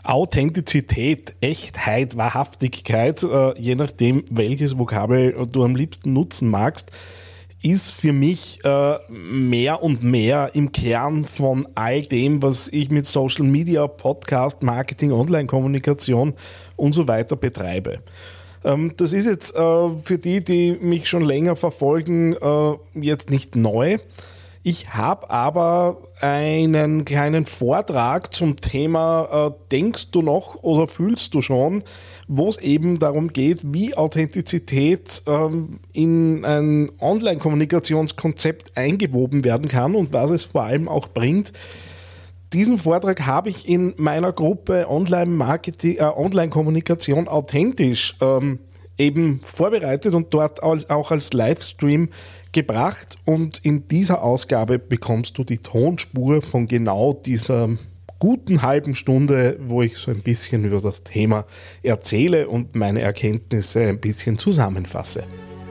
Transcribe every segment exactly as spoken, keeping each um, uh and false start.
Authentizität, Echtheit, Wahrhaftigkeit, äh, je nachdem, welches Vokabel du am liebsten nutzen magst, ist für mich äh, mehr und mehr im Kern von all dem, was ich mit Social Media, Podcast, Marketing, Online-Kommunikation und so weiter betreibe. Ähm, das ist jetzt äh, für die, die mich schon länger verfolgen, äh, jetzt nicht neu. Ich habe aber einen kleinen Vortrag zum Thema äh, Denkst du noch oder fühlst du schon, wo es eben darum geht, wie Authentizität ähm, in ein Online-Kommunikationskonzept eingewoben werden kann und was es vor allem auch bringt. Diesen Vortrag habe ich in meiner Gruppe Online-Marketing, äh, Online-Kommunikation authentisch ähm, eben vorbereitet und dort als, auch als Livestream gebracht, und in dieser Ausgabe bekommst du die Tonspur von genau dieser guten halben Stunde, wo ich so ein bisschen über das Thema erzähle und meine Erkenntnisse ein bisschen zusammenfasse.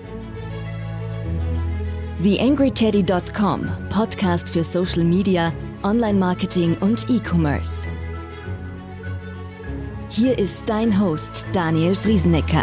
The Angry Teddy Punkt com, Podcast für Social Media, Online-Marketing und E-Commerce. Hier ist dein Host Daniel Friesenecker.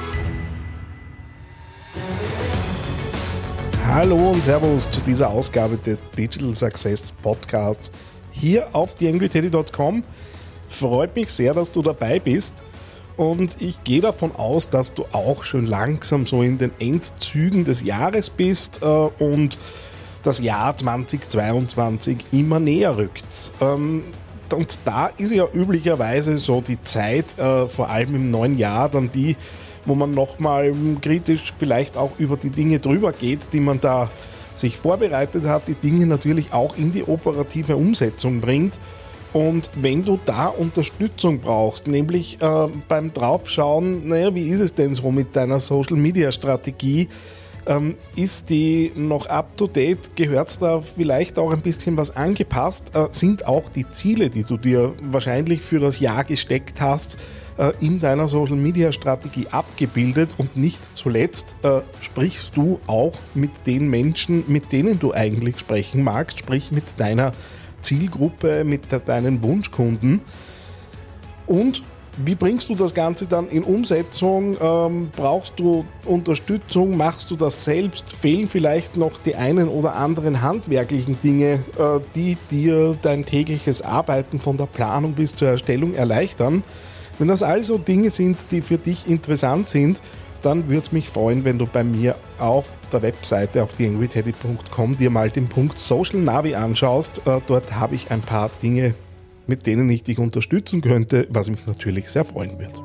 Hallo und Servus zu dieser Ausgabe des Digital Success Podcasts hier auf the angry teddy Punkt com. Freut mich sehr, dass du dabei bist, und ich gehe davon aus, dass du auch schon langsam so in den Endzügen des Jahres bist äh, und das Jahr zweitausendzweiundzwanzig immer näher rückt. Ähm, und da ist ja üblicherweise so die Zeit, äh, vor allem im neuen Jahr, dann die, wo man nochmal kritisch vielleicht auch über die Dinge drüber geht, die man da sich vorbereitet hat, die Dinge natürlich auch in die operative Umsetzung bringt. Und wenn du da Unterstützung brauchst, nämlich äh, beim Draufschauen, naja, wie ist es denn so mit deiner Social-Media-Strategie, ähm, ist die noch up-to-date, gehört da vielleicht auch ein bisschen was angepasst, äh, sind auch die Ziele, die du dir wahrscheinlich für das Jahr gesteckt hast, in deiner Social-Media-Strategie abgebildet, und nicht zuletzt äh, sprichst du auch mit den Menschen, mit denen du eigentlich sprechen magst, sprich mit deiner Zielgruppe, mit de- deinen Wunschkunden. Und wie bringst du das Ganze dann in Umsetzung? Ähm, brauchst du Unterstützung? Machst du das selbst? Fehlen vielleicht noch die einen oder anderen handwerklichen Dinge, äh, die dir dein tägliches Arbeiten von der Planung bis zur Erstellung erleichtern? Wenn das also Dinge sind, die für dich interessant sind, dann würde es mich freuen, wenn du bei mir auf der Webseite auf the angry teddy Punkt com dir mal den Punkt Social Navi anschaust. Dort habe ich ein paar Dinge, mit denen ich dich unterstützen könnte, was mich natürlich sehr freuen wird.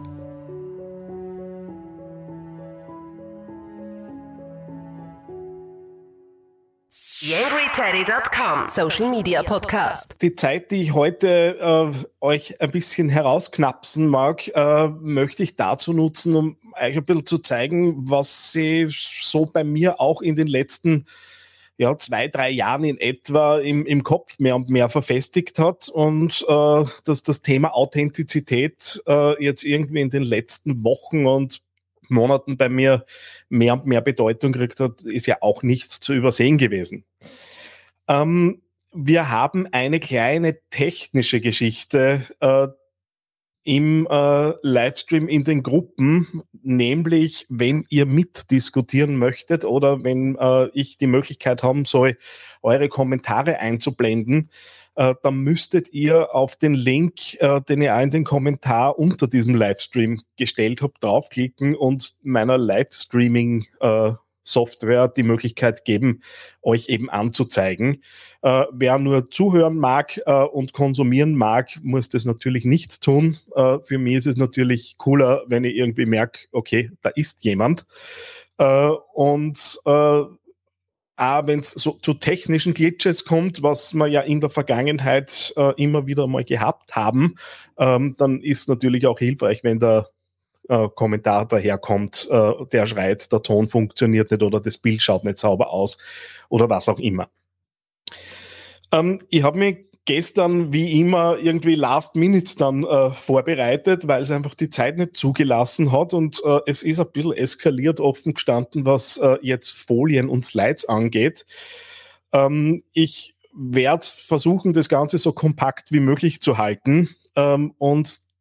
the angry teddy Punkt com Social Media Podcast. Die Zeit, die ich heute äh, euch ein bisschen herausknapsen mag, äh, möchte ich dazu nutzen, um euch ein bisschen zu zeigen, was sich so bei mir auch in den letzten ja, zwei, drei Jahren in etwa im, im Kopf mehr und mehr verfestigt hat, und äh, dass das Thema Authentizität äh, jetzt irgendwie in den letzten Wochen und Monaten bei mir mehr und mehr Bedeutung gekriegt hat, ist ja auch nicht zu übersehen gewesen. Ähm, wir haben eine kleine technische Geschichte äh, im äh, Livestream in den Gruppen, nämlich wenn ihr mitdiskutieren möchtet oder wenn äh, ich die Möglichkeit haben soll, eure Kommentare einzublenden, äh, dann müsstet ihr auf den Link, äh, den ihr auch in den Kommentar unter diesem Livestream gestellt habt, draufklicken und meiner Livestreaming äh, Software die Möglichkeit geben, euch eben anzuzeigen. Äh, wer nur zuhören mag äh, und konsumieren mag, muss das natürlich nicht tun. Äh, für mich ist es natürlich cooler, wenn ich irgendwie merke, okay, da ist jemand. Äh, und äh, auch wenn es so zu technischen Glitches kommt, was wir ja in der Vergangenheit äh, immer wieder mal gehabt haben, ähm, dann ist natürlich auch hilfreich, wenn der Äh, Kommentar daherkommt, äh, der schreit, der Ton funktioniert nicht oder das Bild schaut nicht sauber aus oder was auch immer. Ähm, ich habe mich gestern wie immer irgendwie last minute dann äh, vorbereitet, weil es einfach die Zeit nicht zugelassen hat, und äh, es ist ein bisschen eskaliert offen gestanden, was äh, jetzt Folien und Slides angeht. Ähm, ich werde versuchen, das Ganze so kompakt wie möglich zu halten, ähm, und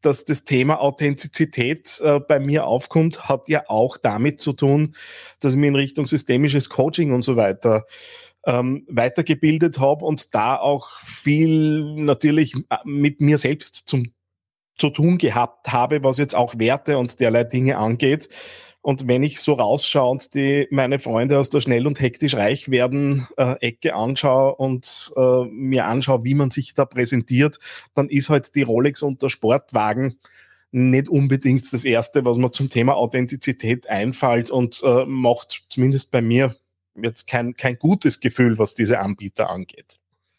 dass das Thema Authentizität äh, bei mir aufkommt, hat ja auch damit zu tun, dass ich mich in Richtung systemisches Coaching und so weiter ähm, weitergebildet habe und da auch viel natürlich mit mir selbst zum, zu tun gehabt habe, was jetzt auch Werte und derlei Dinge angeht. Und wenn ich so rausschaue und die meine Freunde aus der schnell und hektisch reich werden äh, Ecke anschaue und äh, mir anschaue, wie man sich da präsentiert, dann ist halt die Rolex und der Sportwagen nicht unbedingt das Erste, was mir zum Thema Authentizität einfällt und äh, macht zumindest bei mir jetzt kein, kein gutes Gefühl, was diese Anbieter angeht.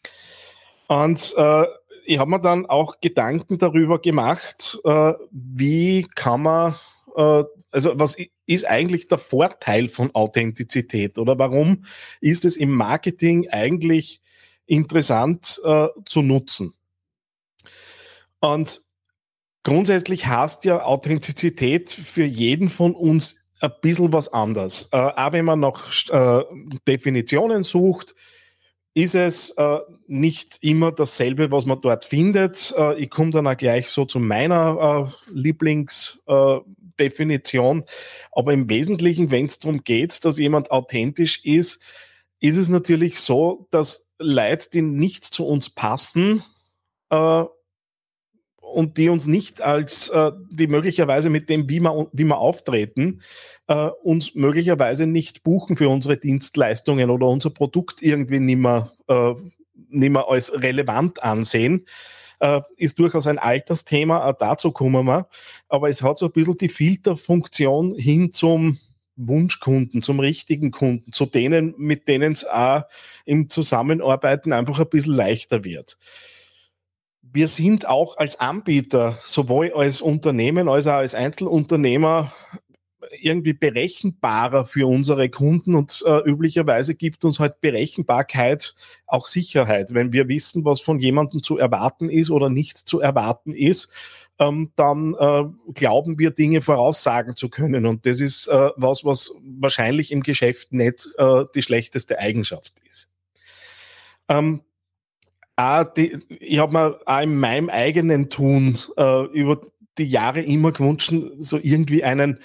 Und äh, ich habe mir dann auch Gedanken darüber gemacht, äh, wie kann man äh, Also was ist eigentlich der Vorteil von Authentizität oder warum ist es im Marketing eigentlich interessant äh, zu nutzen? Und grundsätzlich heißt ja Authentizität für jeden von uns ein bisschen was anderes. Äh, auch wenn man nach äh, Definitionen sucht, ist es äh, nicht immer dasselbe, was man dort findet. Äh, ich komme dann auch gleich so zu meiner äh, Lieblingsdefinition. Äh, Aber im Wesentlichen, wenn es darum geht, dass jemand authentisch ist, ist es natürlich so, dass Leute, die nicht zu uns passen äh, und die uns nicht als, äh, die möglicherweise mit dem, wie wir, wie wir auftreten, äh, uns möglicherweise nicht buchen für unsere Dienstleistungen oder unser Produkt irgendwie nicht mehr, äh, nicht mehr als relevant ansehen, äh, ist durchaus ein Altersthema, auch dazu kommen wir. Aber es hat so ein bisschen die Filterfunktion hin zum Wunschkunden, zum richtigen Kunden, zu denen, mit denen es auch im Zusammenarbeiten einfach ein bisschen leichter wird. Wir sind auch als Anbieter, sowohl als Unternehmen als auch als Einzelunternehmer, irgendwie berechenbarer für unsere Kunden und äh, üblicherweise gibt uns halt Berechenbarkeit auch Sicherheit. Wenn wir wissen, was von jemandem zu erwarten ist oder nicht zu erwarten ist, ähm, dann äh, glauben wir, Dinge voraussagen zu können. Und das ist äh, was, was wahrscheinlich im Geschäft nicht äh, die schlechteste Eigenschaft ist. Ähm, Ah, die, ich habe mir auch in meinem eigenen Tun äh, über die Jahre immer gewünscht, so irgendwie einen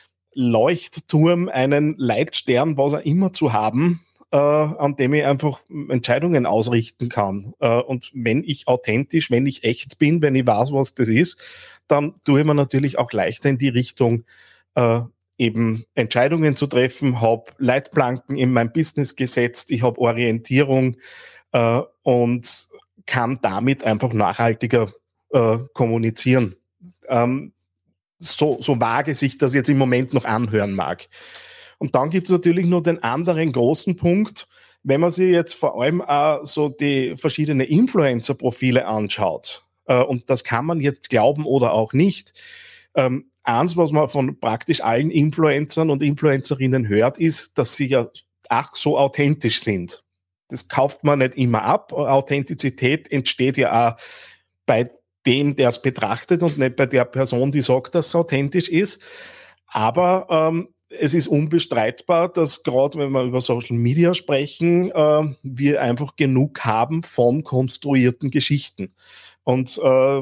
Leuchtturm, einen Leitstern, was auch immer zu haben, äh, an dem ich einfach Entscheidungen ausrichten kann. Äh, und wenn ich authentisch, wenn ich echt bin, wenn ich weiß, was das ist, dann tue ich mir natürlich auch leichter in die Richtung, äh, eben Entscheidungen zu treffen, habe Leitplanken in mein Business gesetzt, ich habe Orientierung, Uh, und kann damit einfach nachhaltiger uh, kommunizieren. Um, so, so vage sich das jetzt im Moment noch anhören mag. Und dann gibt es natürlich nur den anderen großen Punkt, wenn man sich jetzt vor allem uh, so die verschiedenen Influencer-Profile anschaut, uh, und das kann man jetzt glauben oder auch nicht. Um, eins, was man von praktisch allen Influencern und Influencerinnen hört, ist, dass sie ja ach so authentisch sind. Das kauft man nicht immer ab. Authentizität entsteht ja auch bei dem, der es betrachtet und nicht bei der Person, die sagt, dass es authentisch ist. Aber ähm, es ist unbestreitbar, dass gerade wenn wir über Social Media sprechen, äh, wir einfach genug haben von konstruierten Geschichten. Und äh,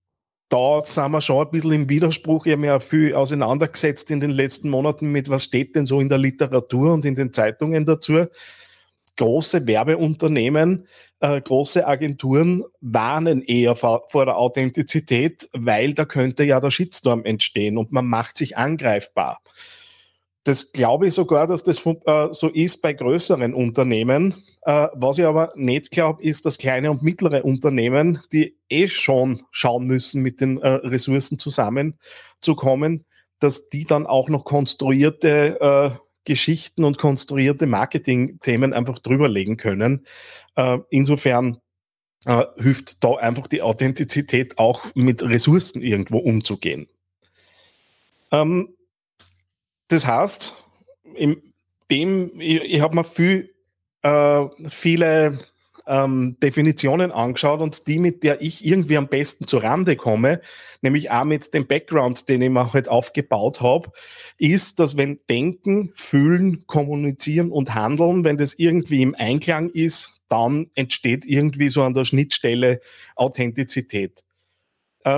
da sind wir schon ein bisschen im Widerspruch. Ich habe mich ja viel auseinandergesetzt in den letzten Monaten mit, was steht denn so in der Literatur und in den Zeitungen dazu. Große Werbeunternehmen, äh, große Agenturen warnen eher vor, vor der Authentizität, weil da könnte ja der Shitstorm entstehen und man macht sich angreifbar. Das glaube ich sogar, dass das äh, so ist bei größeren Unternehmen. Äh, was ich aber nicht glaube, ist, dass kleine und mittlere Unternehmen, die eh schon schauen müssen, mit den äh, Ressourcen zusammenzukommen, dass die dann auch noch konstruierte äh, Geschichten und konstruierte Marketing-Themen einfach drüberlegen können. Äh, insofern äh, hilft da einfach die Authentizität auch mit Ressourcen irgendwo umzugehen. Ähm, das heißt, in dem, ich, ich habe mir viel, äh, viele ähm, Definitionen angeschaut und die, mit der ich irgendwie am besten zur Rande komme, nämlich auch mit dem Background, den ich mir halt aufgebaut habe, ist, dass wenn Denken, Fühlen, Kommunizieren und Handeln, wenn das irgendwie im Einklang ist, dann entsteht irgendwie so an der Schnittstelle Authentizität. Ähm,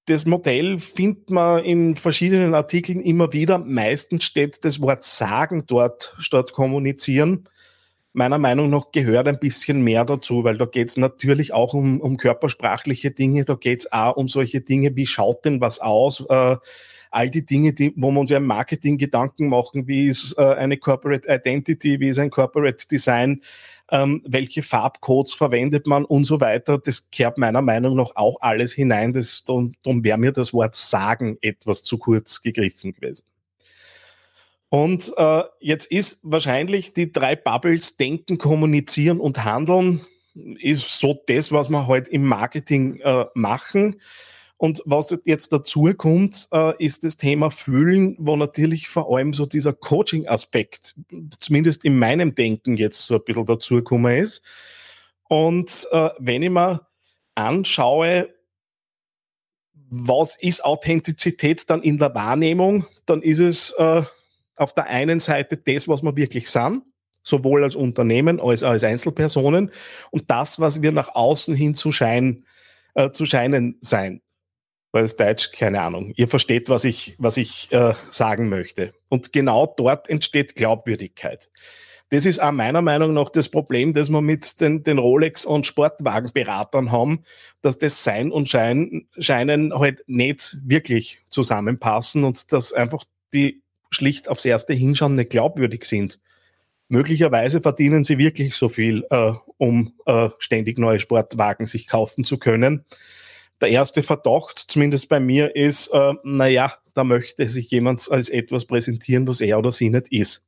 das Modell findet man in verschiedenen Artikeln immer wieder. Meistens steht das Wort sagen dort statt kommunizieren. Meiner Meinung nach gehört ein bisschen mehr dazu, weil da geht es natürlich auch um, um körpersprachliche Dinge, da geht es auch um solche Dinge, wie schaut denn was aus, äh, all die Dinge, die, wo wir uns ja im Marketing Gedanken machen, wie ist äh, eine Corporate Identity, wie ist ein Corporate Design, ähm, welche Farbcodes verwendet man und so weiter, das gehört meiner Meinung nach auch alles hinein, das, darum, darum wäre mir das Wort sagen etwas zu kurz gegriffen gewesen. Und äh, jetzt ist wahrscheinlich die drei Bubbles, Denken, Kommunizieren und Handeln, ist so das, was wir heute im Marketing äh, machen. Und was jetzt dazu kommt, äh, ist das Thema Fühlen, wo natürlich vor allem so dieser Coaching-Aspekt, zumindest in meinem Denken jetzt so ein bisschen dazugekommen ist. Und äh, wenn ich mir anschaue, was ist Authentizität dann in der Wahrnehmung, dann ist es äh, auf der einen Seite das, was wir wirklich sind, sowohl als Unternehmen als als Einzelpersonen, und das, was wir nach außen hin zu, schein, äh, zu scheinen sein. Weil das Deutsch, keine Ahnung. Ihr versteht, was ich, was ich äh, sagen möchte. Und genau dort entsteht Glaubwürdigkeit. Das ist auch meiner Meinung nach das Problem, das wir mit den, den Rolex- und Sportwagenberatern haben, dass das Sein und Schein, Scheinen halt nicht wirklich zusammenpassen und dass einfach die schlicht aufs erste Hinschauen nicht glaubwürdig sind. Möglicherweise verdienen sie wirklich so viel, äh, um äh, ständig neue Sportwagen sich kaufen zu können. Der erste Verdacht, zumindest bei mir, ist, äh, naja, da möchte sich jemand als etwas präsentieren, was er oder sie nicht ist.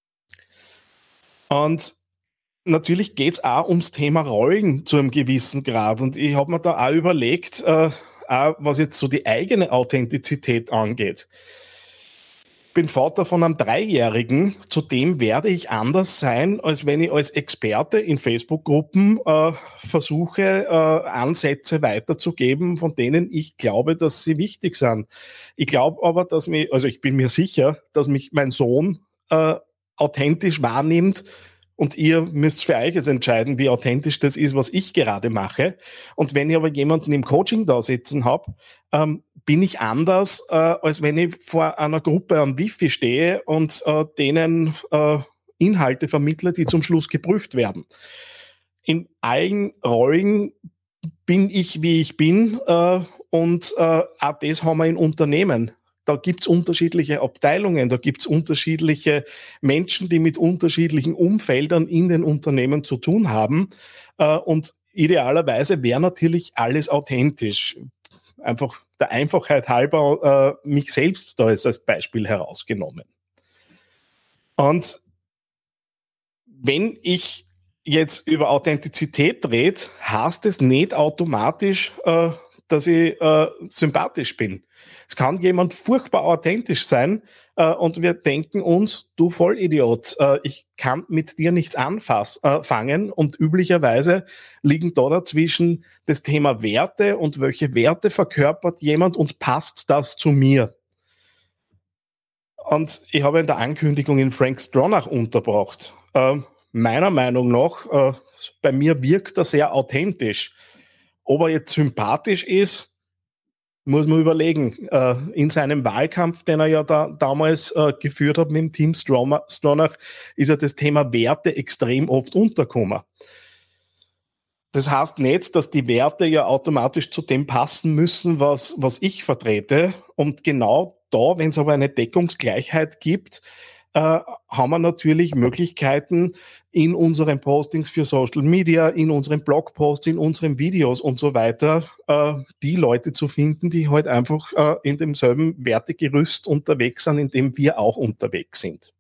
Und natürlich geht es auch ums Thema Rollen zu einem gewissen Grad. Und ich habe mir da auch überlegt, äh, auch was jetzt so die eigene Authentizität angeht. Ich bin Vater von einem Dreijährigen, zudem werde ich anders sein, als wenn ich als Experte in Facebook-Gruppen äh, versuche, äh, Ansätze weiterzugeben, von denen ich glaube, dass sie wichtig sind. Ich glaube aber, dass mich, also ich bin mir sicher, dass mich mein Sohn äh, authentisch wahrnimmt, und ihr müsst für euch jetzt entscheiden, wie authentisch das ist, was ich gerade mache. Und wenn ich aber jemanden im Coaching da sitzen habe, ähm, bin ich anders, äh, als wenn ich vor einer Gruppe am Wifi stehe und äh, denen äh, Inhalte vermittle, die zum Schluss geprüft werden. In allen Rollen bin ich, wie ich bin, äh, und äh, auch das haben wir in Unternehmen. Da gibt's unterschiedliche Abteilungen, da gibt's unterschiedliche Menschen, die mit unterschiedlichen Umfeldern in den Unternehmen zu tun haben. Äh, und idealerweise wäre natürlich alles authentisch. Einfach der Einfachheit halber äh, mich selbst da jetzt als Beispiel herausgenommen. Und wenn ich jetzt über Authentizität rede, heißt es nicht automatisch, äh, dass ich äh, sympathisch bin. Es kann jemand furchtbar authentisch sein äh, und wir denken uns, du Vollidiot, äh, ich kann mit dir nichts anfangen, äh, und üblicherweise liegen da dazwischen das Thema Werte und welche Werte verkörpert jemand und passt das zu mir. Und ich habe in der Ankündigung in Frank Stronach unterbracht. Äh, meiner Meinung nach, äh, bei mir wirkt er sehr authentisch. Ob er jetzt sympathisch ist, muss man überlegen. Äh, in seinem Wahlkampf, den er ja da, damals äh, geführt hat mit dem Team Stronach, ist ja das Thema Werte extrem oft untergekommen. Das heißt nicht, dass die Werte ja automatisch zu dem passen müssen, was, was ich vertrete. Und genau da, wenn es aber eine Deckungsgleichheit gibt, äh, haben wir natürlich Möglichkeiten in unseren Postings für Social Media, in unseren Blogposts, in unseren Videos und so weiter, äh, die Leute zu finden, die halt einfach äh, in demselben Wertegerüst unterwegs sind, in dem wir auch unterwegs sind.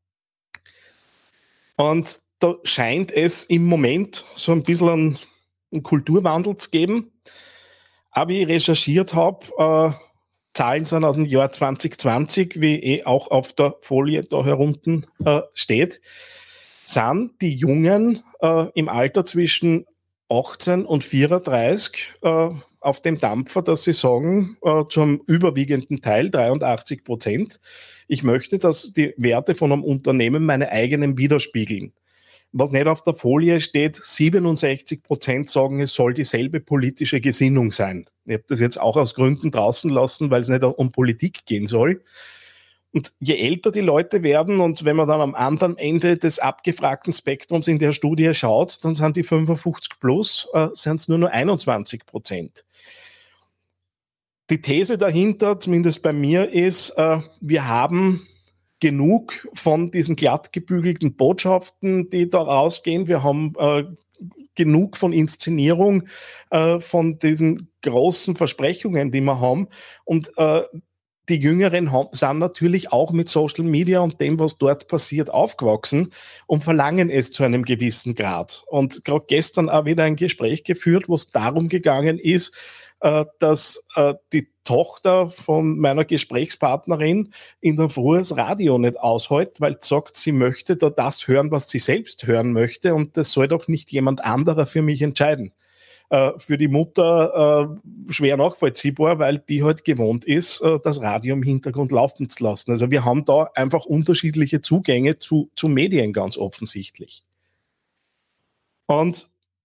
Und da scheint es im Moment so ein bisschen einen, einen Kulturwandel zu geben. Aber wie ich recherchiert habe, äh, Zahlen sind aus dem Jahr zwanzig zwanzig, wie eh auch auf der Folie da herunten äh, steht, sind die Jungen äh, im Alter zwischen achtzehn und vierunddreißig äh, auf dem Dampfer, dass sie sagen, äh, zum überwiegenden Teil, dreiundachtzig Prozent, ich möchte, dass die Werte von einem Unternehmen meine eigenen widerspiegeln. was nicht auf der Folie steht, siebenundsechzig Prozent sagen, es soll dieselbe politische Gesinnung sein. Ich habe das jetzt auch aus Gründen draußen lassen, weil es nicht um Politik gehen soll. Und je älter die Leute werden und wenn man dann am anderen Ende des abgefragten Spektrums in der Studie schaut, dann sind die fünfundfünfzig plus, äh, sind es nur noch einundzwanzig Prozent. Die These dahinter, zumindest bei mir, ist, äh, wir haben genug von diesen glatt gebügelten Botschaften, die da rausgehen. Wir haben äh, genug von Inszenierung, äh, von diesen großen Versprechungen, die wir haben. Und äh, die Jüngeren haben, sind natürlich auch mit Social Media und dem, was dort passiert, aufgewachsen und verlangen es zu einem gewissen Grad. Und gerade gestern auch wieder ein Gespräch geführt, wo es darum gegangen ist, dass äh, die Tochter von meiner Gesprächspartnerin in der Früh das Radio nicht aushält, weil sie sagt, sie möchte da das hören, was sie selbst hören möchte und das soll doch nicht jemand anderer für mich entscheiden. Äh, für die Mutter äh, schwer nachvollziehbar, weil die halt gewohnt ist, äh, das Radio im Hintergrund laufen zu lassen. Also wir haben da einfach unterschiedliche Zugänge zu, zu Medien ganz offensichtlich. Und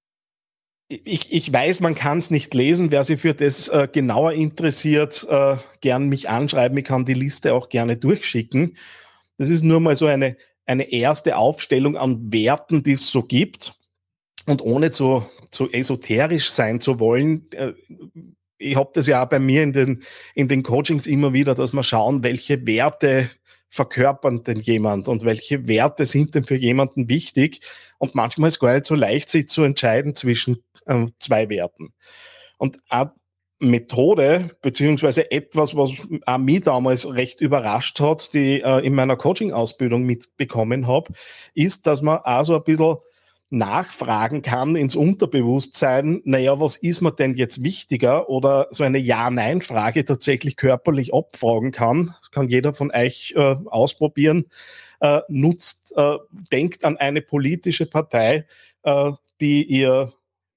Ich, ich weiß, man kann es nicht lesen. Wer sich für das äh, genauer interessiert, äh, gern mich anschreiben. Ich kann die Liste auch gerne durchschicken. Das ist nur mal so eine, eine erste Aufstellung an Werten, die es so gibt. Und ohne zu, zu esoterisch sein zu wollen, äh, ich habe das ja auch bei mir in den, in den Coachings immer wieder, dass wir schauen, welche Werte verkörpern denn jemand und welche Werte sind denn für jemanden wichtig? Und manchmal ist es gar nicht so leicht, sich zu entscheiden zwischen äh, zwei Werten. Und eine Methode, beziehungsweise etwas, was auch mich damals recht überrascht hat, die ich äh, in meiner Coaching-Ausbildung mitbekommen habe, ist, dass man auch so ein bisschen nachfragen kann ins Unterbewusstsein, naja, was ist mir denn jetzt wichtiger? Oder so eine Ja-Nein-Frage tatsächlich körperlich abfragen kann. Das kann jeder von euch äh, ausprobieren. Äh, nutzt, äh, denkt an eine politische Partei, äh, die ihr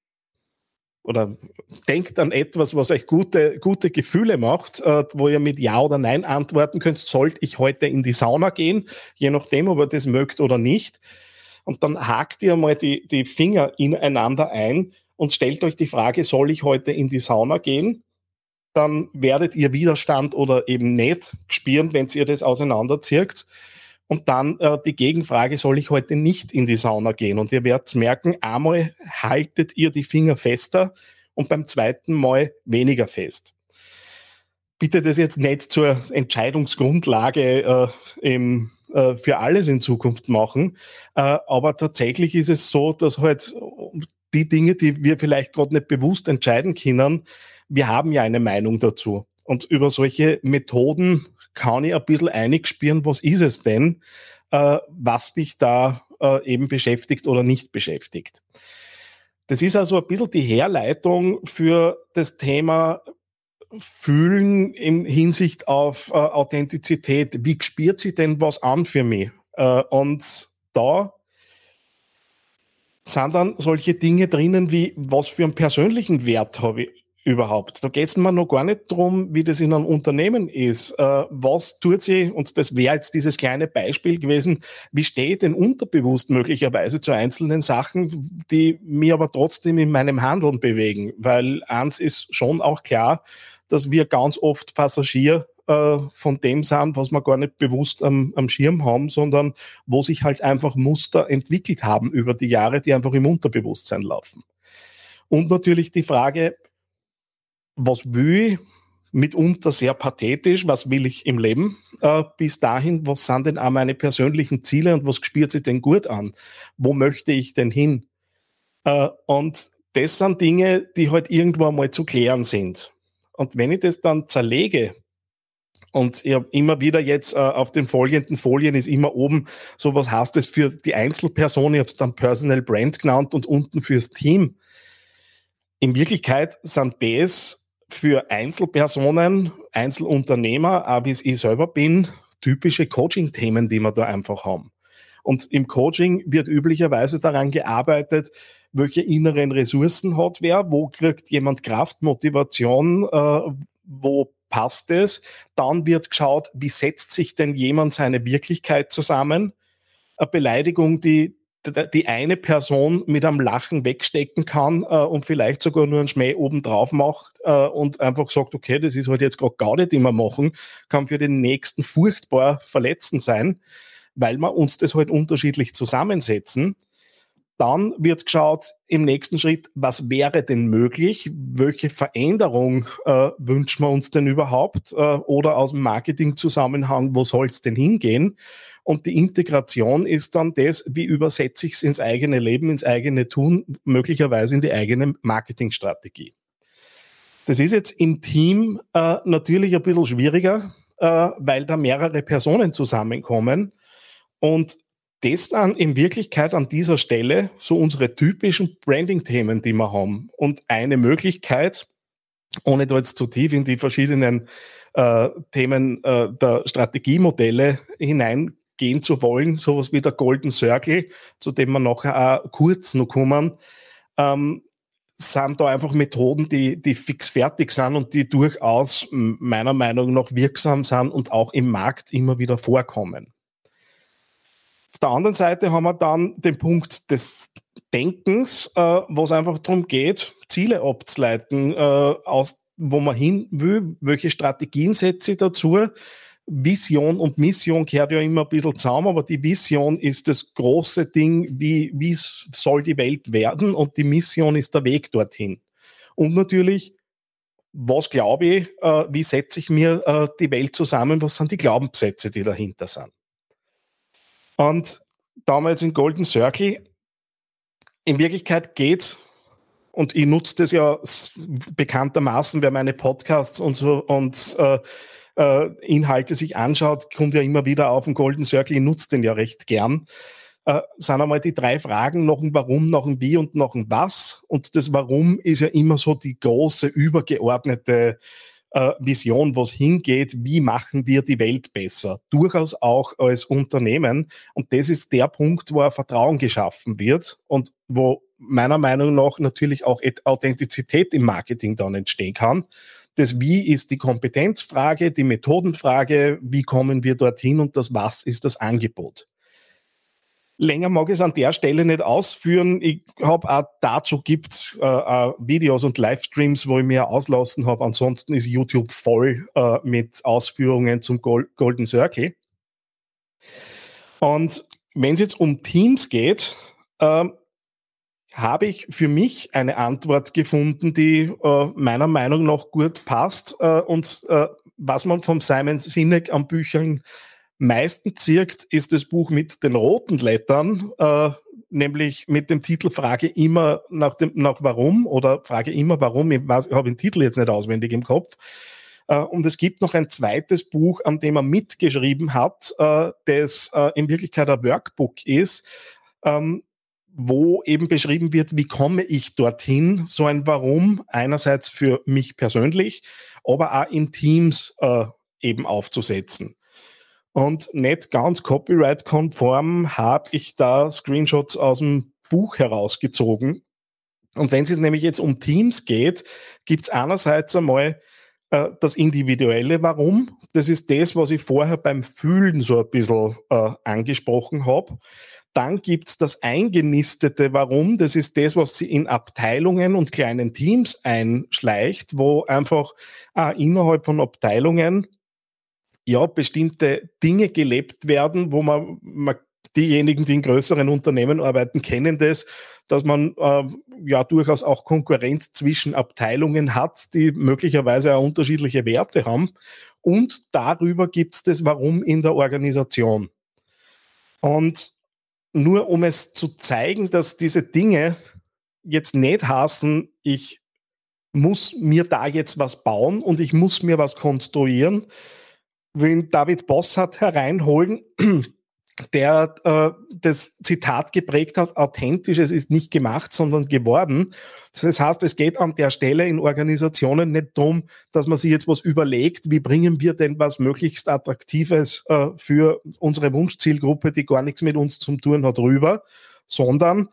oder denkt an etwas, was euch gute, gute Gefühle macht, äh, wo ihr mit Ja oder Nein antworten könnt. Sollte ich heute in die Sauna gehen? Je nachdem, ob ihr das mögt oder nicht. Und dann hakt ihr mal die, die Finger ineinander ein und stellt euch die Frage, soll ich heute in die Sauna gehen? Dann werdet ihr Widerstand oder eben nicht spüren, wenn ihr das auseinanderzieht. Und dann äh, die Gegenfrage, soll ich heute nicht in die Sauna gehen? Und ihr werdet merken, einmal haltet ihr die Finger fester und beim zweiten Mal weniger fest. Bitte das jetzt nicht zur Entscheidungsgrundlage äh, im für alles in Zukunft machen. Aber tatsächlich ist es so, dass halt die Dinge, die wir vielleicht gerade nicht bewusst entscheiden können, wir haben ja eine Meinung dazu. Und über solche Methoden kann ich ein bisschen einspüren, was ist es denn, was mich da eben beschäftigt oder nicht beschäftigt. Das ist also ein bisschen die Herleitung für das Thema Fühlen in Hinsicht auf äh, Authentizität. Wie spürt sich denn was an für mich? Äh, und da sind dann solche Dinge drinnen wie, was für einen persönlichen Wert habe ich überhaupt? Da geht es mir noch gar nicht darum, wie das in einem Unternehmen ist. Äh, was tut sie, und das wäre jetzt dieses kleine Beispiel gewesen, wie stehe ich denn unterbewusst möglicherweise zu einzelnen Sachen, die mich aber trotzdem in meinem Handeln bewegen? Weil eins ist schon auch klar, dass wir ganz oft Passagier äh, von dem sind, was wir gar nicht bewusst am, am Schirm haben, sondern wo sich halt einfach Muster entwickelt haben über die Jahre, die einfach im Unterbewusstsein laufen. Und natürlich die Frage, was will ich, mitunter sehr pathetisch, was will ich im Leben, äh, bis dahin, was sind denn auch meine persönlichen Ziele und was spürt sich denn gut an? Wo möchte ich denn hin? Äh, und das sind Dinge, die halt irgendwo einmal zu klären sind. Und wenn ich das dann zerlege, und ich habe immer wieder jetzt äh, auf den folgenden Folien ist immer oben, so was heißt das für die Einzelperson, ich habe es dann Personal Brand genannt und unten fürs Team. In Wirklichkeit sind das für Einzelpersonen, Einzelunternehmer, auch wie es ich selber bin, typische Coaching-Themen, die wir da einfach haben. Und im Coaching wird üblicherweise daran gearbeitet, welche inneren Ressourcen hat wer, wo kriegt jemand Kraft, Motivation, äh, wo passt es. Dann wird geschaut, wie setzt sich denn jemand seine Wirklichkeit zusammen. Eine Beleidigung, die die eine Person mit einem Lachen wegstecken kann äh, und vielleicht sogar nur einen Schmäh obendrauf macht äh, und einfach sagt, okay, das ist halt jetzt gerade gar nicht, die wir machen, kann für den Nächsten furchtbar verletzend sein, weil wir uns das halt unterschiedlich zusammensetzen. Dann wird geschaut im nächsten Schritt, was wäre denn möglich? Welche Veränderung äh, wünschen wir uns denn überhaupt? Äh, oder aus dem Marketing-Zusammenhang, wo soll es denn hingehen? Und die Integration ist dann das, wie übersetze ich es ins eigene Leben, ins eigene Tun, möglicherweise in die eigene Marketingstrategie. Das ist jetzt im Team äh, natürlich ein bisschen schwieriger, äh, weil da mehrere Personen zusammenkommen und das dann in Wirklichkeit an dieser Stelle so unsere typischen Branding-Themen, die wir haben. Und eine Möglichkeit, ohne da jetzt zu tief in die verschiedenen äh, Themen äh, der Strategiemodelle hineingehen zu wollen, sowas wie der Golden Circle, zu dem wir nachher auch kurz noch kommen, ähm, sind da einfach Methoden, die, die fix fertig sind und die durchaus meiner Meinung nach wirksam sind und auch im Markt immer wieder vorkommen. Auf der anderen Seite haben wir dann den Punkt des Denkens, äh, wo es einfach darum geht, Ziele abzuleiten, äh, aus, wo man hin will, welche Strategien setze ich dazu. Vision und Mission gehört ja immer ein bisschen zusammen, aber die Vision ist das große Ding, wie, wie soll die Welt werden, und die Mission ist der Weg dorthin. Und natürlich, was glaube ich, äh, wie setze ich mir äh, die Welt zusammen, was sind die Glaubenssätze, die dahinter sind. Und damals im Golden Circle, in Wirklichkeit geht's, und ich nutze das ja bekanntermaßen, wer meine Podcasts und so und äh, äh, Inhalte sich anschaut, kommt ja immer wieder auf den Golden Circle, ich nutze den ja recht gern, äh, sind einmal die drei Fragen, noch ein Warum, noch ein Wie und noch ein Was. Und das Warum ist ja immer so die große, übergeordnete Äh, Vision, wo es hingeht, wie machen wir die Welt besser, durchaus auch als Unternehmen. Und das ist der Punkt, wo ein Vertrauen geschaffen wird und wo meiner Meinung nach natürlich auch Authentizität im Marketing dann entstehen kann. Das Wie ist die Kompetenzfrage, die Methodenfrage, wie kommen wir dorthin, und das Was ist das Angebot. Länger mag ich es an der Stelle nicht ausführen. Ich habe auch dazu gibt's äh, äh, Videos und Livestreams, wo ich mir auslassen habe. Ansonsten ist YouTube voll äh, mit Ausführungen zum Gold- Golden Circle. Und wenn es jetzt um Teams geht, äh, habe ich für mich eine Antwort gefunden, die äh, meiner Meinung nach gut passt. Äh, und äh, was man vom Simon Sinek an Büchern meisten zirkt, ist das Buch mit den roten Lettern, äh, nämlich mit dem Titel Frage immer nach dem nach Warum oder Frage immer Warum. Ich, weiß, ich habe den Titel jetzt nicht auswendig im Kopf. Äh, und es gibt noch ein zweites Buch, an dem er mitgeschrieben hat, äh, das äh, in Wirklichkeit ein Workbook ist, ähm, wo eben beschrieben wird, wie komme ich dorthin, so ein Warum, einerseits für mich persönlich, aber auch in Teams äh, eben aufzusetzen. Und nicht ganz copyright-konform habe ich da Screenshots aus dem Buch herausgezogen. Und wenn es nämlich jetzt um Teams geht, gibt es einerseits einmal äh, das individuelle Warum. Das ist das, was ich vorher beim Fühlen so ein bisschen äh, angesprochen habe. Dann gibt es das eingenistete Warum. Das ist das, was sie in Abteilungen und kleinen Teams einschleicht, wo einfach äh, innerhalb von Abteilungen ja, bestimmte Dinge gelebt werden, wo man, man diejenigen, die in größeren Unternehmen arbeiten, kennen das, dass man äh, ja durchaus auch Konkurrenz zwischen Abteilungen hat, die möglicherweise auch unterschiedliche Werte haben. Und darüber gibt es das Warum in der Organisation. Und nur um es zu zeigen, dass diese Dinge jetzt nicht heißen, ich muss mir da jetzt was bauen und ich muss mir was konstruieren, wenn David Bossart hereinholen, der äh, das Zitat geprägt hat, authentisch, es ist nicht gemacht, sondern geworden. Das heißt, es geht an der Stelle in Organisationen nicht darum, dass man sich jetzt was überlegt, wie bringen wir denn was möglichst Attraktives äh, für unsere Wunschzielgruppe, die gar nichts mit uns zu tun hat, rüber, sondern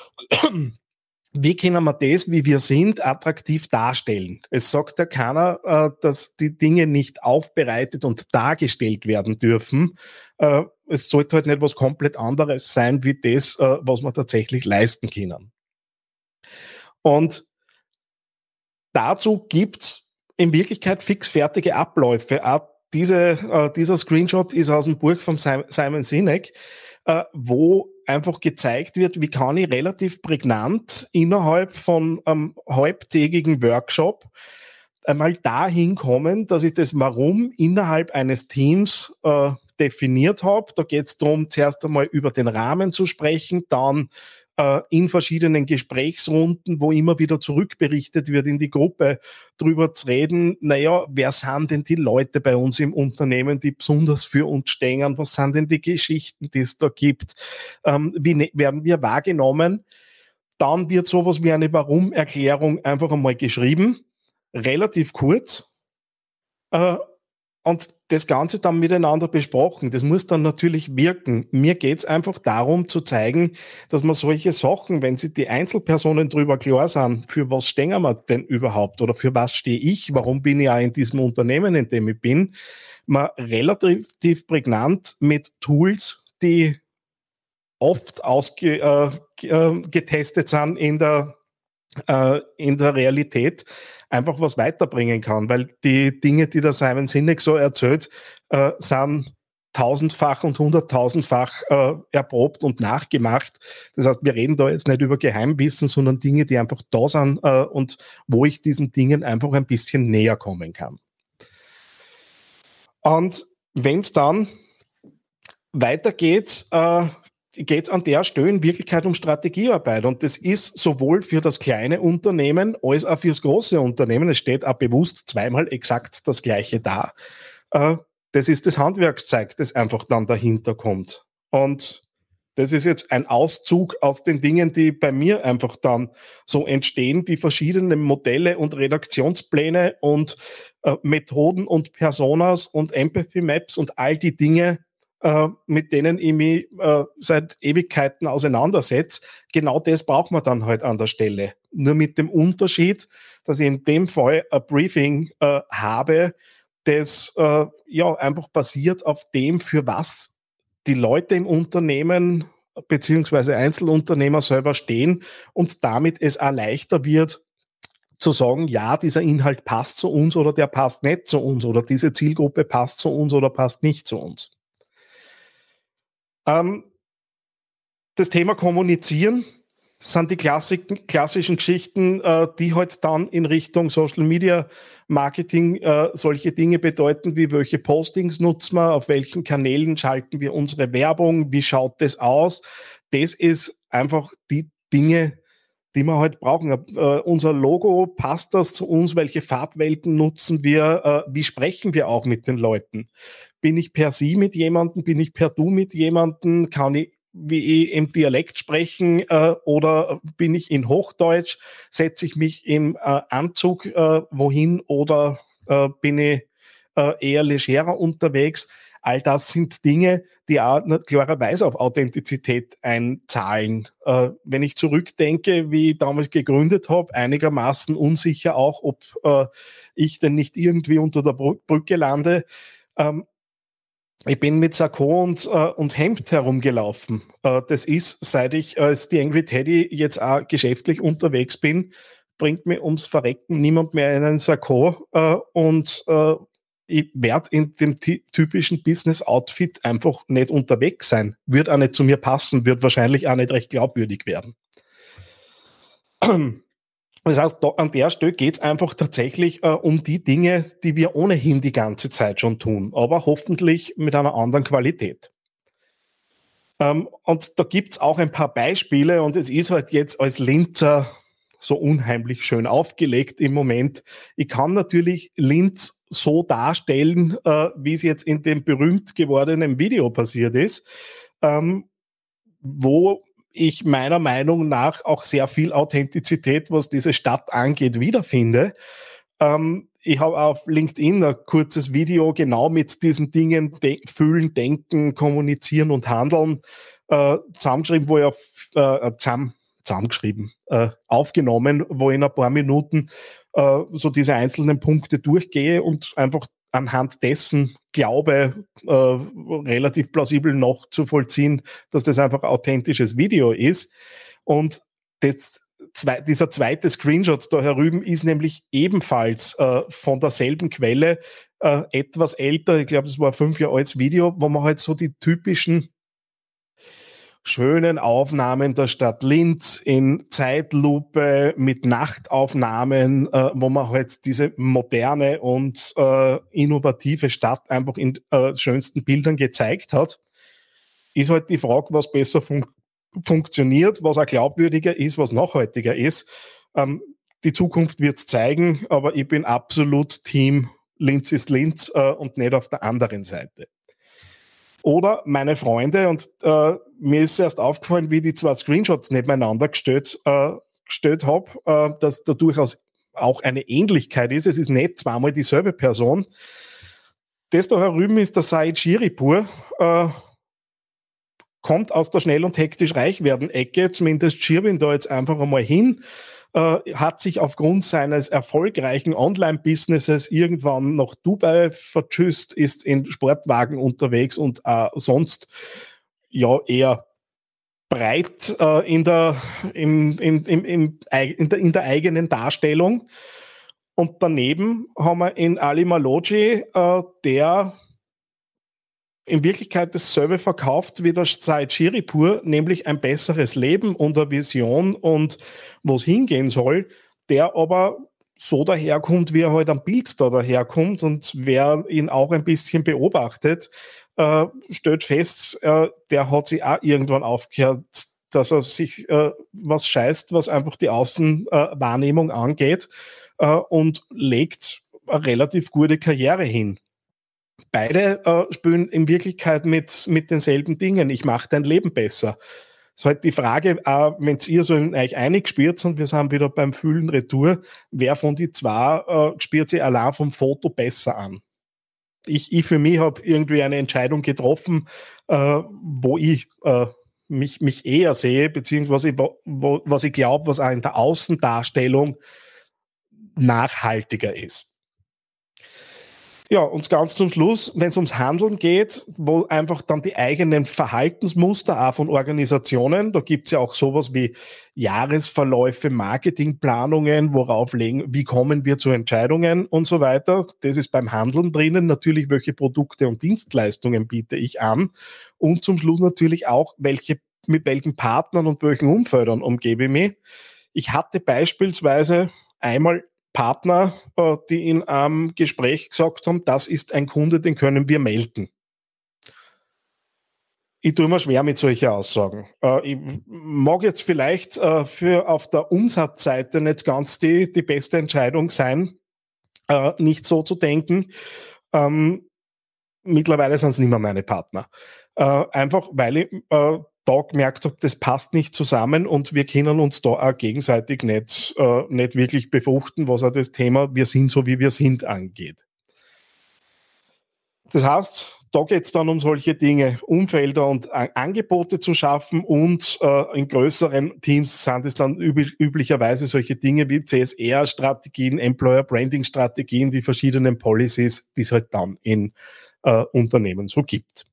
wie können wir das, wie wir sind, attraktiv darstellen? Es sagt ja keiner, äh, dass die Dinge nicht aufbereitet und dargestellt werden dürfen. Äh, es sollte halt nicht was komplett anderes sein, wie das, äh, was wir tatsächlich leisten können. Und dazu gibt's in Wirklichkeit fixfertige Abläufe. Auch diese, äh, dieser Screenshot ist aus dem Buch von Simon Sinek, äh, wo einfach gezeigt wird, wie kann ich relativ prägnant innerhalb von einem halbtägigen Workshop einmal dahin kommen, dass ich das Warum innerhalb eines Teams äh, definiert habe. Da geht es darum, zuerst einmal über den Rahmen zu sprechen, dann äh, in verschiedenen Gesprächsrunden, wo immer wieder zurückberichtet wird in die Gruppe, drüber zu reden, naja, wer sind denn die Leute bei uns im Unternehmen, die besonders für uns stehen? Was sind denn die Geschichten, die es da gibt? Ähm, wie ne- werden wir wahrgenommen? Dann wird sowas wie eine Warum-Erklärung einfach einmal geschrieben, relativ kurz, äh, und das Ganze dann miteinander besprochen. Das muss dann natürlich wirken. Mir geht's einfach darum zu zeigen, dass man solche Sachen, wenn sich die Einzelpersonen drüber klar sind, für was stehen wir denn überhaupt oder für was stehe ich, warum bin ich auch in diesem Unternehmen, in dem ich bin, man relativ prägnant mit Tools, die oft ausgetestet äh, sind in der äh, in der Realität einfach was weiterbringen kann, weil die Dinge, die der Simon Sinek so erzählt, äh, sind tausendfach und hunderttausendfach äh, erprobt und nachgemacht. Das heißt, wir reden da jetzt nicht über Geheimwissen, sondern Dinge, die einfach da sind äh, und wo ich diesen Dingen einfach ein bisschen näher kommen kann. Und wenn es dann weitergeht, äh, geht es an der Stelle in Wirklichkeit um Strategiearbeit. Und das ist sowohl für das kleine Unternehmen als auch fürs große Unternehmen. Es steht auch bewusst zweimal exakt das Gleiche da. Äh, das ist das Handwerkszeug, das einfach dann dahinter kommt. Und das ist jetzt ein Auszug aus den Dingen, die bei mir einfach dann so entstehen, die verschiedenen Modelle und Redaktionspläne und äh, Methoden und Personas und Empathy Maps und all die Dinge, mit denen ich mich äh, seit Ewigkeiten auseinandersetze. Genau das braucht man dann halt an der Stelle. Nur mit dem Unterschied, dass ich in dem Fall ein Briefing äh, habe, das äh, ja einfach basiert auf dem, für was die Leute im Unternehmen beziehungsweise Einzelunternehmer selber stehen und damit es auch leichter wird, zu sagen, ja, dieser Inhalt passt zu uns oder der passt nicht zu uns oder diese Zielgruppe passt zu uns oder passt nicht zu uns. Ähm, das Thema Kommunizieren sind die Klassik, klassischen Geschichten, äh, die halt dann in Richtung Social Media Marketing äh, solche Dinge bedeuten, wie welche Postings nutzen wir, auf welchen Kanälen schalten wir unsere Werbung, wie schaut das aus. Das ist einfach die Dinge, die wir halt brauchen. Äh, unser Logo, passt das zu uns? Welche Farbwelten nutzen wir? Äh, wie sprechen wir auch mit den Leuten? Bin ich per Sie mit jemandem? Bin ich per Du mit jemandem? Kann ich wie ich im Dialekt sprechen äh, oder bin ich in Hochdeutsch? Setze ich mich im äh, Anzug äh, wohin oder äh, bin ich äh, eher legerer unterwegs? All das sind Dinge, die auch klarerweise auf Authentizität einzahlen. Äh, wenn ich zurückdenke, wie ich damals gegründet habe, einigermaßen unsicher auch, ob äh, ich denn nicht irgendwie unter der Br- Brücke lande. Ähm, ich bin mit Sakko und, äh, und Hemd herumgelaufen. Äh, das ist, seit ich als The Angry Teddy jetzt auch geschäftlich unterwegs bin, bringt mir ums Verrecken niemand mehr einen Sakko äh, und äh, ich werde in dem t- typischen Business-Outfit einfach nicht unterwegs sein. Wird auch nicht zu mir passen, wird wahrscheinlich auch nicht recht glaubwürdig werden. Das heißt, da, an der Stelle geht es einfach tatsächlich äh, um die Dinge, die wir ohnehin die ganze Zeit schon tun, aber hoffentlich mit einer anderen Qualität. Ähm, und da gibt es auch ein paar Beispiele und es ist halt jetzt als Linzer so unheimlich schön aufgelegt im Moment. Ich kann natürlich Linz so darstellen, äh, wie es jetzt in dem berühmt gewordenen Video passiert ist, ähm, wo ich meiner Meinung nach auch sehr viel Authentizität, was diese Stadt angeht, wiederfinde. Ähm, ich habe auf LinkedIn ein kurzes Video genau mit diesen Dingen de- fühlen, denken, kommunizieren und handeln äh, zusammengeschrieben, wo ich auf äh, zusammen, zusammengeschrieben, äh, aufgenommen, wo ich in ein paar Minuten äh, so diese einzelnen Punkte durchgehe und einfach anhand dessen glaube, äh, relativ plausibel nachzuvollziehen, dass das einfach authentisches Video ist. Und das, zwei, dieser zweite Screenshot da herüben ist nämlich ebenfalls äh, von derselben Quelle, äh, etwas älter, ich glaube, das war ein fünf Jahre altes Video, wo man halt so die typischen schönen Aufnahmen der Stadt Linz in Zeitlupe mit Nachtaufnahmen, äh, wo man halt diese moderne und äh, innovative Stadt einfach in äh, schönsten Bildern gezeigt hat. Ist halt die Frage, was besser fun- funktioniert, was auch glaubwürdiger ist, was nachhaltiger ist. Ähm, die Zukunft wird es zeigen, aber ich bin absolut Team Linz ist Linz äh, und nicht auf der anderen Seite. Oder meine Freunde, und äh, mir ist erst aufgefallen, wie ich die zwei Screenshots nebeneinander gestellt, äh, gestellt habe, äh, dass da durchaus auch eine Ähnlichkeit ist. Es ist nicht zweimal dieselbe Person. Das da herüben ist der Said Shiripur, äh, kommt aus der schnell und hektisch reich werden Ecke, zumindest schiebe ihn da jetzt einfach einmal hin, äh, hat sich aufgrund seines erfolgreichen Online-Businesses irgendwann nach Dubai vertschüsst, ist in Sportwagen unterwegs und äh, sonst ja eher breit äh, in, der, im, im, im, im, in, der, in der eigenen Darstellung. Und daneben haben wir in Ali Maloji, äh, der in Wirklichkeit dasselbe verkauft wie der Said Shiripur, nämlich ein besseres Leben und eine Vision und wo es hingehen soll, der aber so daherkommt, wie er halt am Bild da daherkommt, und wer ihn auch ein bisschen beobachtet, äh, stellt fest, äh, der hat sich auch irgendwann aufgehört, dass er sich äh, was scheißt, was einfach die Außenwahrnehmung äh, angeht, äh, und legt eine relativ gute Karriere hin. Beide äh, spielen in Wirklichkeit mit, mit denselben Dingen. Ich mache dein Leben besser. Das ist halt die Frage, äh, wenn ihr so in euch einig spielt, und wir sind wieder beim Fühlen Retour, wer von die zwei äh, spielt sich allein vom Foto besser an? Ich, ich für mich habe irgendwie eine Entscheidung getroffen, äh, wo ich äh, mich, mich eher sehe, beziehungsweise wo, wo, was ich glaube, was auch in der Außendarstellung nachhaltiger ist. Ja, und ganz zum Schluss, wenn es ums Handeln geht, wo einfach dann die eigenen Verhaltensmuster auch von Organisationen, da gibt's ja auch sowas wie Jahresverläufe, Marketingplanungen, worauf legen, wie kommen wir zu Entscheidungen und so weiter. Das ist beim Handeln drinnen. Natürlich, welche Produkte und Dienstleistungen biete ich an, und zum Schluss natürlich auch, welche, mit welchen Partnern und welchen Umfeldern umgebe ich mich. Ich hatte beispielsweise einmal Partner, die in einem Gespräch gesagt haben, das ist ein Kunde, den können wir melden. Ich tue mir schwer mit solchen Aussagen. Ich mag jetzt vielleicht für auf der Umsatzseite nicht ganz die, die beste Entscheidung sein, nicht so zu denken. Mittlerweile sind es nicht mehr meine Partner. Einfach weil ich da gemerkt habe, das passt nicht zusammen und wir können uns da auch gegenseitig nicht, äh, nicht wirklich befruchten, was auch das Thema wir sind so wie wir sind angeht. Das heißt, da geht es dann um solche Dinge, Umfelder und äh, Angebote zu schaffen, und äh, in größeren Teams sind es dann üb- üblicherweise solche Dinge wie C S R-Strategien, Employer-Branding-Strategien, die verschiedenen Policies, die es halt dann in äh, Unternehmen so gibt.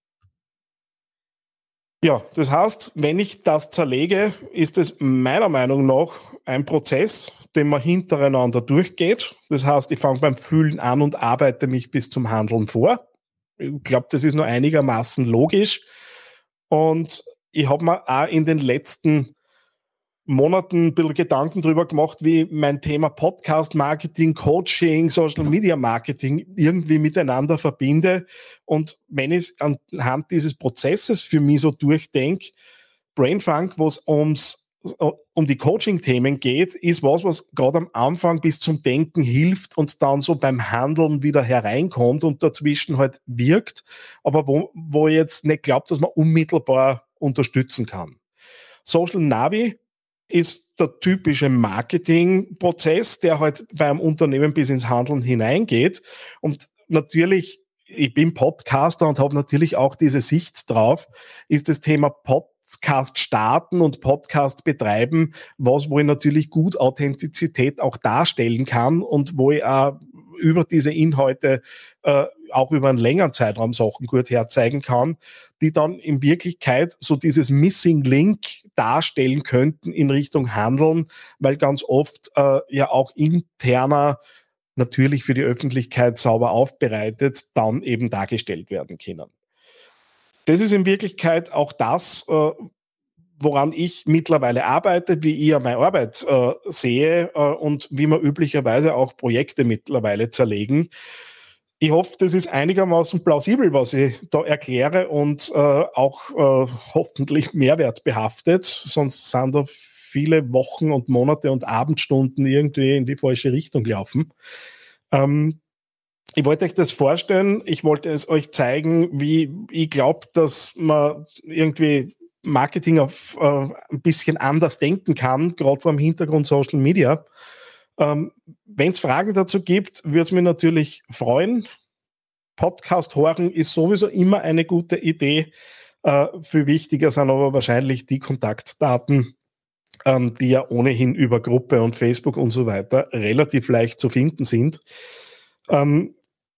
Ja, das heißt, wenn ich das zerlege, ist es meiner Meinung nach ein Prozess, den man hintereinander durchgeht. Das heißt, ich fange beim Fühlen an und arbeite mich bis zum Handeln vor. Ich glaube, das ist nur einigermaßen logisch. Und ich habe mir auch in den letzten Monaten ein bisschen Gedanken darüber gemacht, wie mein Thema Podcast-Marketing, Coaching, Social-Media-Marketing irgendwie miteinander verbinde. Und wenn ich anhand dieses Prozesses für mich so durchdenke, Brainfunk, wo es ums um die Coaching-Themen geht, ist was, was gerade am Anfang bis zum Denken hilft und dann so beim Handeln wieder hereinkommt und dazwischen halt wirkt, aber wo, wo ich jetzt nicht glaube, dass man unmittelbar unterstützen kann. Social Navi ist der typische Marketingprozess, der halt beim Unternehmen bis ins Handeln hineingeht. Und natürlich, ich bin Podcaster und habe natürlich auch diese Sicht drauf, ist das Thema Podcast starten und Podcast betreiben, was, wo ich natürlich gut Authentizität auch darstellen kann und wo ich auch über diese Inhalte äh, auch über einen längeren Zeitraum Sachen gut herzeigen kann, die dann in Wirklichkeit so dieses Missing Link darstellen könnten in Richtung Handeln, weil ganz oft äh, ja auch interner natürlich für die Öffentlichkeit sauber aufbereitet dann eben dargestellt werden können. Das ist in Wirklichkeit auch das, äh, woran ich mittlerweile arbeite, wie ich meine Arbeit äh, sehe äh, und wie wir üblicherweise auch Projekte mittlerweile zerlegen. Ich hoffe, das ist einigermaßen plausibel, was ich da erkläre und äh, auch äh, hoffentlich mehrwertbehaftet, sonst sind da viele Wochen und Monate und Abendstunden irgendwie in die falsche Richtung gelaufen. Ähm, ich wollte euch das vorstellen, ich wollte es euch zeigen, wie ich glaube, dass man irgendwie Marketing auf äh, ein bisschen anders denken kann, gerade vor dem Hintergrund Social Media. Ähm, wenn es Fragen dazu gibt, würde es mich natürlich freuen. Podcast hören ist sowieso immer eine gute Idee. Äh, viel wichtiger sind aber wahrscheinlich die Kontaktdaten, ähm, die ja ohnehin über Gruppe und Facebook und so weiter relativ leicht zu finden sind. Ähm,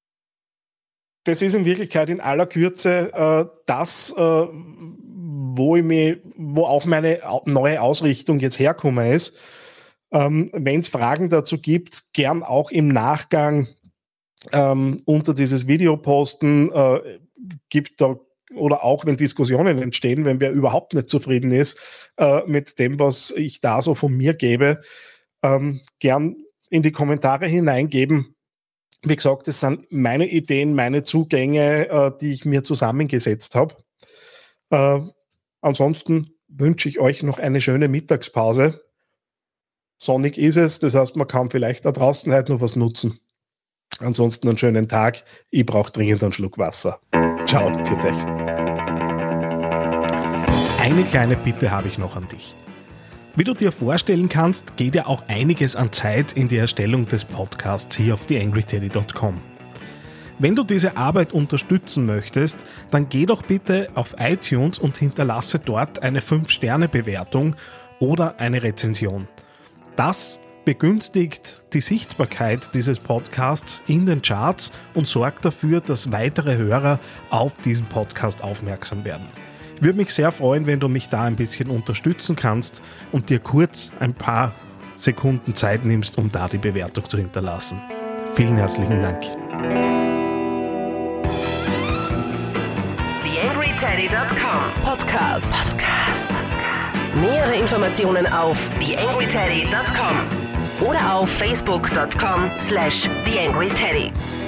das ist in Wirklichkeit in aller Kürze äh, das, äh, wo ich mich, wo auch meine neue Ausrichtung jetzt hergekommen ist. Ähm, wenn es Fragen dazu gibt, gern auch im Nachgang ähm, unter dieses Video posten, äh, gibt da oder auch wenn Diskussionen entstehen, wenn wer überhaupt nicht zufrieden ist äh, mit dem, was ich da so von mir gebe, ähm, gern in die Kommentare hineingeben. Wie gesagt, das sind meine Ideen, meine Zugänge, äh, die ich mir zusammengesetzt habe. Äh, ansonsten wünsche ich euch noch eine schöne Mittagspause. Sonnig ist es, das heißt, man kann vielleicht da draußen heute noch was nutzen. Ansonsten einen schönen Tag. Ich brauche dringend einen Schluck Wasser. Ciao, für dich. Eine kleine Bitte habe ich noch an dich. Wie du dir vorstellen kannst, geht ja auch einiges an Zeit in die Erstellung des Podcasts hier auf the angry teddy dot com. Wenn du diese Arbeit unterstützen möchtest, dann geh doch bitte auf iTunes und hinterlasse dort eine fünf Sterne Bewertung oder eine Rezension. Das begünstigt die Sichtbarkeit dieses Podcasts in den Charts und sorgt dafür, dass weitere Hörer auf diesen Podcast aufmerksam werden. Ich würde mich sehr freuen, wenn du mich da ein bisschen unterstützen kannst und dir kurz ein paar Sekunden Zeit nimmst, um da die Bewertung zu hinterlassen. Vielen herzlichen Dank. the angry teddy dot com Podcast. Podcast. Nähere Informationen auf the angry teddy dot com oder auf facebook dot com slash the angry teddy.